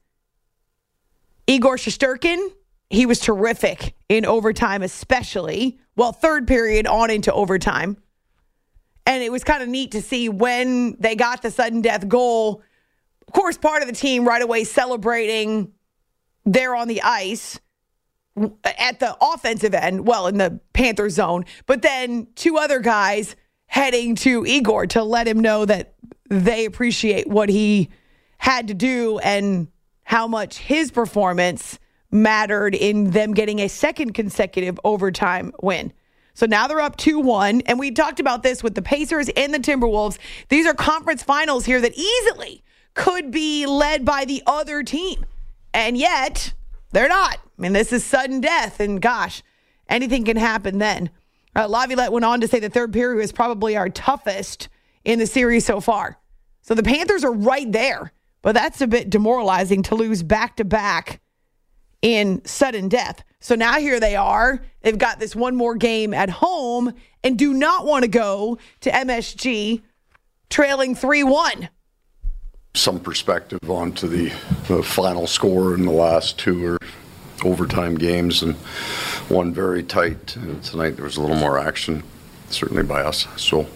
Igor Shesterkin, he was terrific in overtime, especially, third period on into overtime. And it was kind of neat to see when they got the sudden death goal. Of course, part of the team right away celebrating there on the ice at the offensive end, in the Panther zone. But then 2 other guys heading to Igor to let him know that they appreciate what he had to do and how much his performance mattered in them getting a second consecutive overtime win. So now they're up 2-1, and we talked about this with the Pacers and the Timberwolves. These are conference finals here that easily could be led by the other team, and yet they're not. I mean, this is sudden death, and gosh, anything can happen then. Laviolette went on to say the third period was probably our toughest in the series so far. So the Panthers are right there, but that's a bit demoralizing to lose back-to-back in sudden death. So now here they are. They've got this one more game at home and do not want to go to MSG trailing 3-1. Some perspective onto the final score in the last 2 overtime games, and one very tight. Tonight there was a little more action, certainly by us. So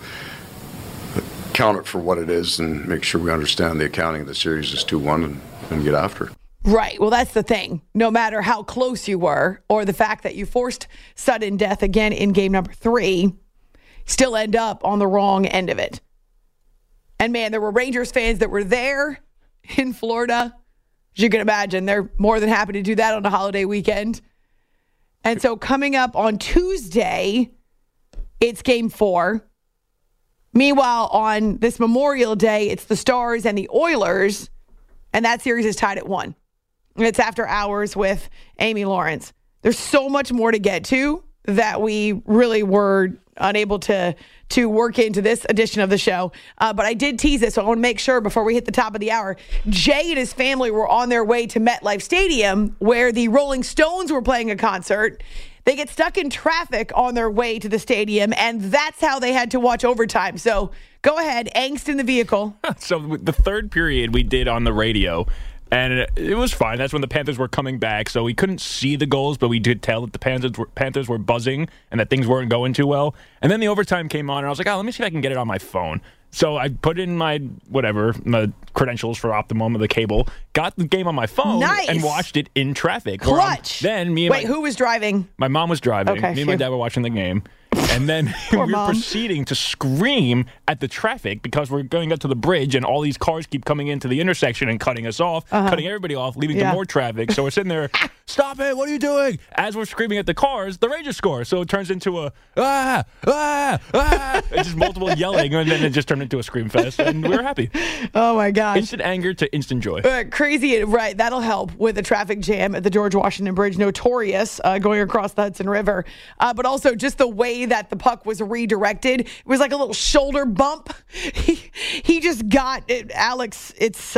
count it for what it is and make sure we understand the accounting of the series is 2-1 and get after it. Right. Well, that's the thing. No matter how close you were or the fact that you forced sudden death again in game number 3, still end up on the wrong end of it. And man, there were Rangers fans that were there in Florida. As you can imagine, they're more than happy to do that on a holiday weekend. And so coming up on Tuesday, it's game 4. Meanwhile, on this Memorial Day, it's the Stars and the Oilers, and that series is tied at 1. And it's after hours with Amy Lawrence. There's so much more to get to that we really were unable to work into this edition of the show. But I did tease it, so I want to make sure before we hit the top of the hour, Jay and his family were on their way to MetLife Stadium where the Rolling Stones were playing a concert. They get stuck in traffic on their way to the stadium, and that's how they had to watch overtime. So go ahead, angst in the vehicle. So the third period we did on the radio, and it was fine. That's when the Panthers were coming back, so we couldn't see the goals, but we did tell that the Panthers were buzzing and that things weren't going too well. And then the overtime came on, and I was like, let me see if I can get it on my phone. So I put in my credentials for Optimum or the cable, got the game on my phone, and watched it in traffic. Clutch. Then who was driving? My mom was driving. Okay, me and my dad were watching the game. And then we're proceeding to scream at the traffic because we're going up to the bridge and all these cars keep coming into the intersection and cutting us off, cutting everybody off, leading to more traffic. So we're sitting there, stop it, what are you doing? As we're screaming at the cars, the Rangers score. So it turns into a, it's just multiple yelling, and then it just turned into a scream fest, and we were happy. Oh, my gosh. Instant anger to instant joy. Crazy, right. That'll help with the traffic jam at the George Washington Bridge. Notorious going across the Hudson River. But also just the way that the puck was redirected. It was like a little shoulder bump. He just got it, Alex. It's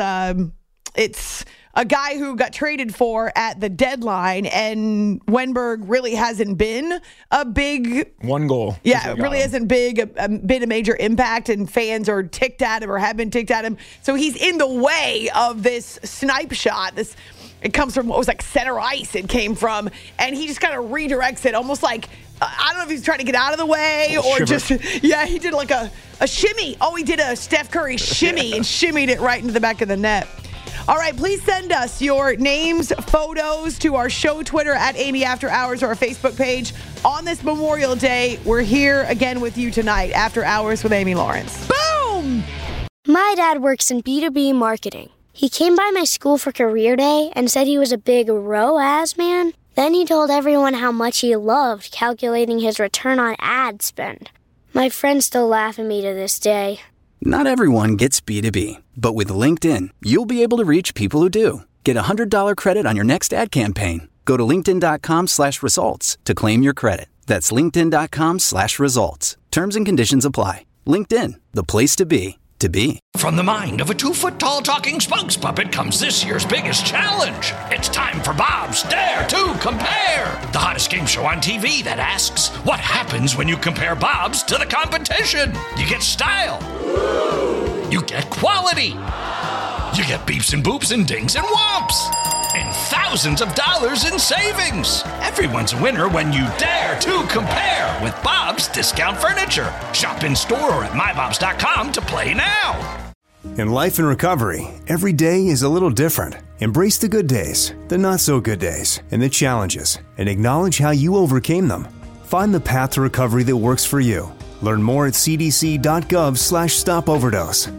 a guy who got traded for at the deadline, and Wenberg really hasn't been a big... One goal. Yeah, it really hasn't been a major impact, and fans are ticked at him or have been ticked at him. So he's in the way of this snipe shot. It comes from what was like center ice it came from, and he just kind of redirects it almost like, I don't know if he's trying to get out of the way or just, he did like a shimmy. Oh, he did a Steph Curry shimmy and shimmied it right into the back of the net. All right, please send us your names, photos to our show Twitter at Amy After Hours or our Facebook page. On this Memorial Day, we're here again with you tonight, After Hours with Amy Lawrence. Boom! My dad works in B2B marketing. He came by my school for career day and said he was a big ROAS man. Then he told everyone how much he loved calculating his return on ad spend. My friends still laugh at me to this day. Not everyone gets B2B, but with LinkedIn, you'll be able to reach people who do. Get a $100 credit on your next ad campaign. Go to linkedin.com/results to claim your credit. That's linkedin.com/results. Terms and conditions apply. LinkedIn, the place to be. From the mind of a 2-foot-tall talking spunks puppet comes this year's biggest challenge. It's time for Bob's Dare to Compare, the hottest game show on TV that asks, what happens when you compare Bob's to the competition? You get style. You get quality. You get beeps and boops and dings and whomps. And thousands of dollars in savings. Everyone's a winner when you dare to compare with Bob's Discount Furniture. Shop in store or at mybobs.com to play now. In life and recovery, every day is a little different. Embrace the good days, the not so good days, and the challenges, and acknowledge how you overcame them. Find the path to recovery that works for you. Learn more at cdc.gov/stopoverdose.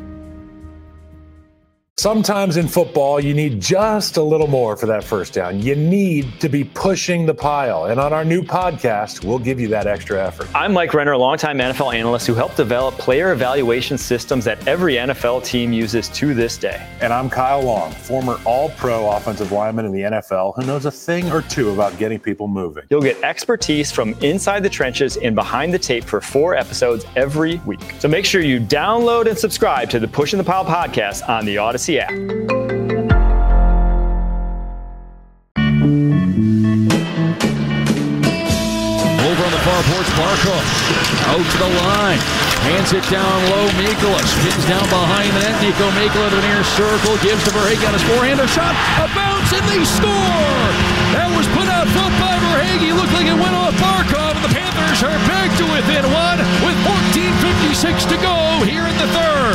Sometimes in football, you need just a little more for that first down. You need to be pushing the pile. And on our new podcast, we'll give you that extra effort. I'm Mike Renner, a longtime NFL analyst who helped develop player evaluation systems that every NFL team uses to this day. And I'm Kyle Long, former All-Pro offensive lineman in the NFL who knows a thing or two about getting people moving. You'll get expertise from inside the trenches and behind the tape for 4 episodes every week. So make sure you download and subscribe to the Pushing the Pile podcast on the Odyssey app. Over on the far porch, Barkov out to the line, hands it down low. Mikula spins down behind the net. Nico Mikula to the near circle, gives to Verhaeghe on his forehander shot, a bounce, and they score. That was put out front by Verhaeghe. Looked like it went off Barkov, and the Panthers are back to within 1 with 14:56 to go here in the third.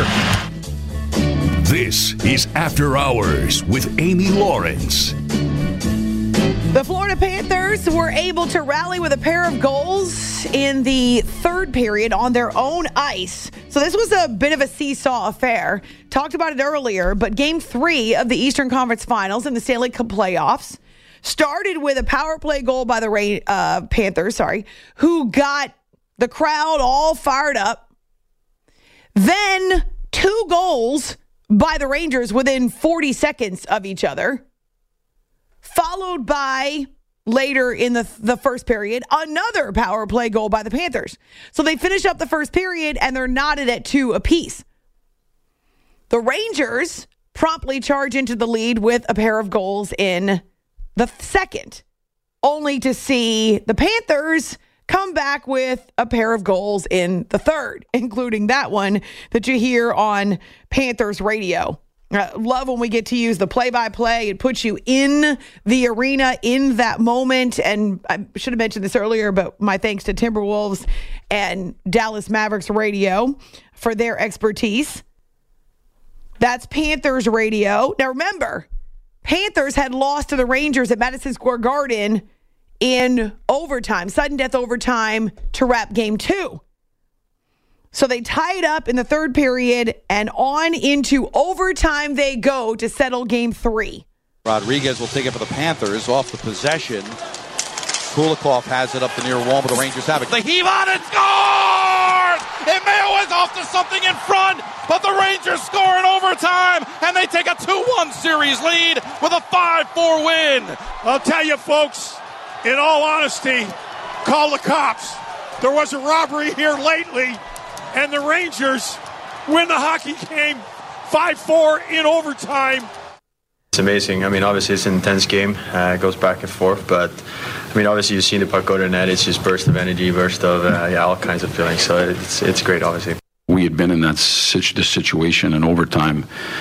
This is After Hours with Amy Lawrence. The Florida Panthers were able to rally with a pair of goals in the third period on their own ice. So this was a bit of a seesaw affair. Talked about it earlier, but Game 3 of the Eastern Conference Finals in the Stanley Cup playoffs started with a power play goal by the Panthers, who got the crowd all fired up. Then 2 goals by the Rangers within 40 seconds of each other, followed by, later in the first period, another power play goal by the Panthers. So they finish up the first period, and they're knotted at 2 apiece. The Rangers promptly charge into the lead with a pair of goals in the second, only to see the Panthers come back with a pair of goals in the third, including that one that you hear on Panthers radio. Love when we get to use the play-by-play. It puts you in the arena in that moment. And I should have mentioned this earlier, but my thanks to Timberwolves and Dallas Mavericks radio for their expertise. That's Panthers radio. Now remember, Panthers had lost to the Rangers at Madison Square Garden in overtime, sudden death overtime to wrap game 2. So they tie it up in the third period, and on into overtime they go to settle game 3. Rodriguez will take it for the Panthers off the possession. Kulikov has it up the near wall, but the Rangers have it. They heave on and score! Emeo is off to something in front, but the Rangers score in overtime, and they take a 2-1 series lead with a 5-4 win. I'll tell you, folks, in all honesty, call the cops. There was a robbery here lately, and the Rangers win the hockey game 5-4 in overtime. It's amazing. I mean, obviously it's an intense game. It goes back and forth, but I mean, obviously you've seen the puck go to the net. It's just burst of energy, burst of all kinds of feelings. So it's great, obviously. We had been in this situation in overtime,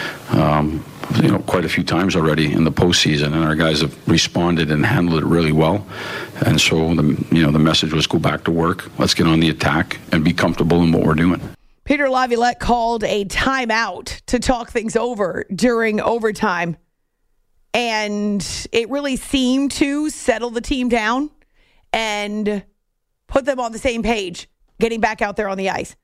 quite a few times already in the postseason, and our guys have responded and handled it really well. And so the message was go back to work. Let's get on the attack and be comfortable in what we're doing. Peter Laviolette called a timeout to talk things over during overtime. And it really seemed to settle the team down and put them on the same page, getting back out there on the ice.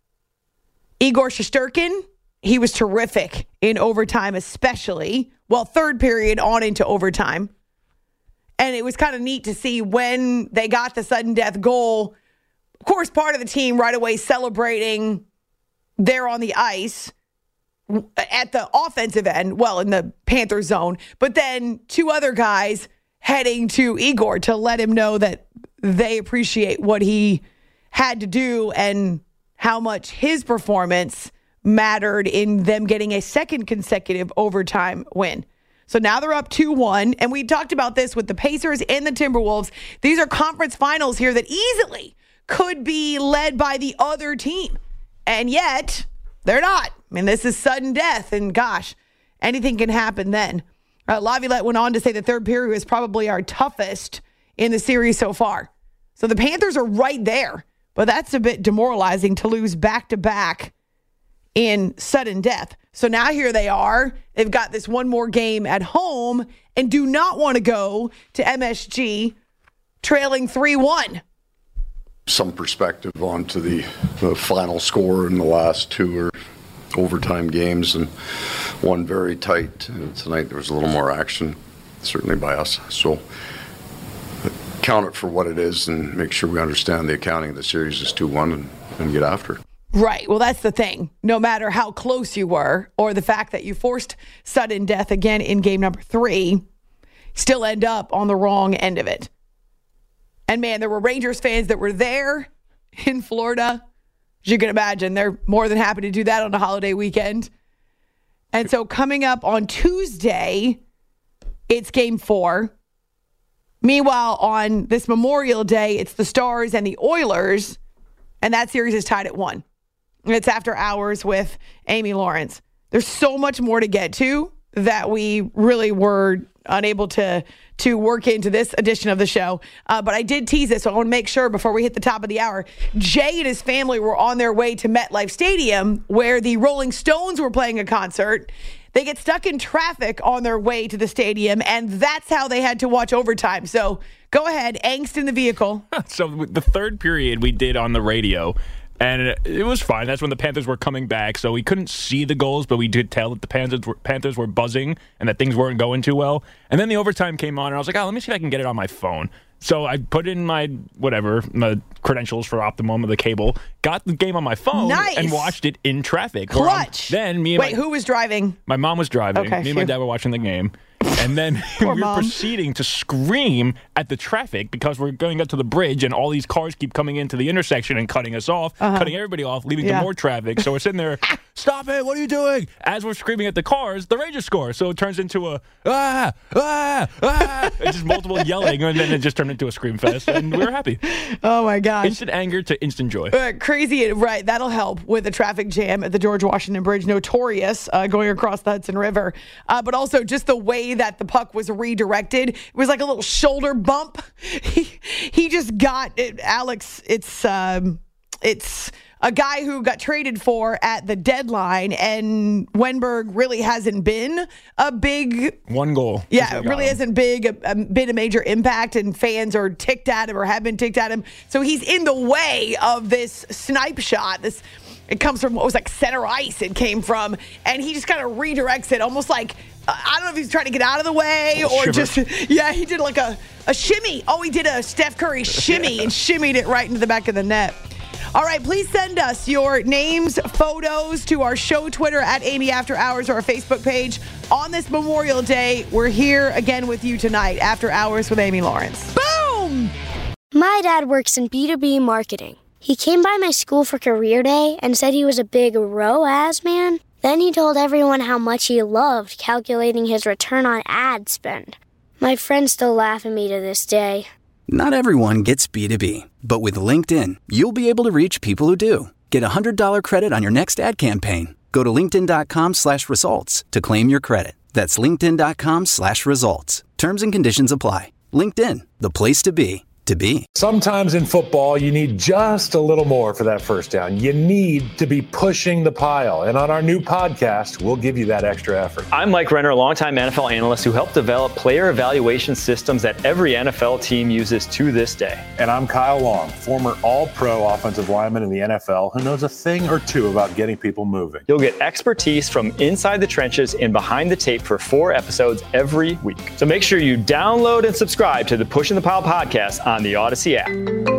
Igor Shesterkin, he was terrific in overtime, especially, third period on into overtime. And it was kind of neat to see when they got the sudden death goal. Of course, part of the team right away celebrating there on the ice at the offensive end, in the Panther zone, but then 2 other guys heading to Igor to let him know that they appreciate what he had to do and how much his performance mattered in them getting a second consecutive overtime win. So now they're up 2-1, and we talked about this with the Pacers and the Timberwolves. These are conference finals here that easily could be led by the other team, and yet they're not. I mean, this is sudden death, and gosh, anything can happen then. Laviolette went on to say the third period was probably our toughest in the series so far. So the Panthers are right there, but that's a bit demoralizing to lose back-to-back in sudden death. So now here they are. They've got this one more game at home and do not want to go to MSG trailing 3-1. Some perspective onto the final score in the last 2 or overtime games, and one very tight. And tonight there was a little more action, certainly by us. So count it for what it is and make sure we understand the accounting of the series is 2-1 and get after it. Right. Well, that's the thing. No matter how close you were or the fact that you forced sudden death again in game number 3, still end up on the wrong end of it. And man, there were Rangers fans that were there in Florida. As you can imagine, they're more than happy to do that on a holiday weekend. And so coming up on Tuesday, it's game 4. Meanwhile, on this Memorial Day, it's the Stars and the Oilers, and that series is tied at 1. And it's after hours with Amy Lawrence. There's so much more to get to that we really were unable to work into this edition of the show. But I did tease it, so I want to make sure before we hit the top of the hour, Jay and his family were on their way to MetLife Stadium where the Rolling Stones were playing a concert. They get stuck in traffic on their way to the stadium, and that's how they had to watch overtime. So go ahead, angst in the vehicle. So the third period we did on the radio, and it was fine. That's when the Panthers were coming back, so we couldn't see the goals, but we did tell that the Panthers were buzzing and that things weren't going too well. And then the overtime came on, and I was like, let me see if I can get it on my phone. So I put in my credentials for Optimum, the cable, got the game on my phone, and watched it in traffic. Clutch. Then me and who was driving? My mom was driving. Okay, me and my dad were watching the game. And then we were proceeding to scream at the traffic because we're going up to the bridge and all these cars keep coming into the intersection and cutting us off, cutting everybody off, leading to more traffic. So we're sitting there, stop it, what are you doing? As we're screaming at the cars, the Rangers score. So it turns into a, it's just multiple yelling, and then it just turned into a scream fest, and we were happy. Oh, my gosh. Instant anger to instant joy. Crazy, right. That'll help with the traffic jam at the George Washington Bridge, notorious going across the Hudson River. But also just the way that the puck was redirected. It was like a little shoulder bump. He just got it, Alex. It's a guy who got traded for at the deadline, and Wenberg really hasn't been a big... One goal. Yeah, it really hasn't been a major impact, and fans are ticked at him or have been ticked at him. So he's in the way of this snipe shot. It comes from what was like center ice it came from, and he just kind of redirects it, almost like, I don't know if he's trying to get out of the way or just, he did like a shimmy. Oh, he did a Steph Curry shimmy and shimmied it right into the back of the net. All right, please send us your names, photos to our show Twitter at Amy After Hours or our Facebook page. On this Memorial Day, we're here again with you tonight, After Hours with Amy Lawrence. Boom! My dad works in B2B marketing. He came by my school for career day and said he was a big ROAS man. Then he told everyone how much he loved calculating his return on ad spend. My friends still laugh at me to this day. Not everyone gets B2B, but with LinkedIn, you'll be able to reach people who do. Get $100 credit on your next ad campaign. Go to linkedin.com/results to claim your credit. That's linkedin.com/results. Terms and conditions apply. LinkedIn, the place to be. Sometimes in football, you need just a little more for that first down. You need to be pushing the pile. And on our new podcast, we'll give you that extra effort. I'm Mike Renner, a longtime NFL analyst who helped develop player evaluation systems that every NFL team uses to this day. And I'm Kyle Long, former All-Pro offensive lineman in the NFL who knows a thing or two about getting people moving. You'll get expertise from inside the trenches and behind the tape for 4 episodes every week. So make sure you download and subscribe to the Pushing the Pile podcast on the Odyssey app.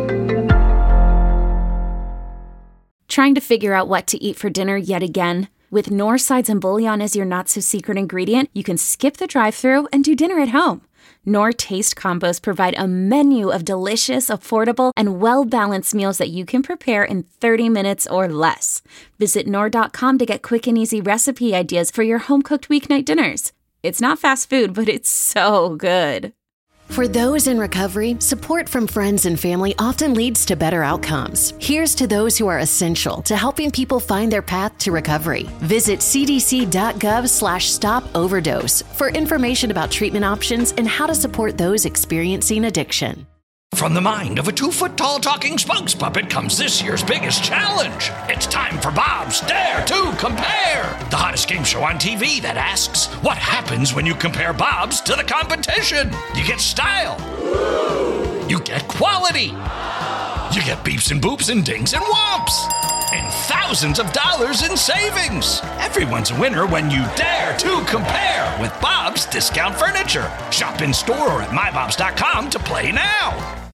Trying to figure out what to eat for dinner yet again? With Knorr sides and bouillon as your not-so-secret ingredient, you can skip the drive-thru and do dinner at home. Knorr Taste Combos provide a menu of delicious, affordable, and well-balanced meals that you can prepare in 30 minutes or less. Visit Knorr.com to get quick and easy recipe ideas for your home-cooked weeknight dinners. It's not fast food, but it's so good. For those in recovery, support from friends and family often leads to better outcomes. Here's to those who are essential to helping people find their path to recovery. Visit cdc.gov/stop-overdose for information about treatment options and how to support those experiencing addiction. From the mind of a 2-foot-tall talking spokes puppet comes this year's biggest challenge. It's time for Bob's Dare to Compare, the hottest game show on TV that asks, what happens when you compare Bob's to the competition? You get style. You get quality. You get beeps and boops and dings and whomps. And thousands of dollars in savings. Everyone's a winner when you dare to compare with Bob's Discount Furniture. Shop in store or at mybobs.com to play now.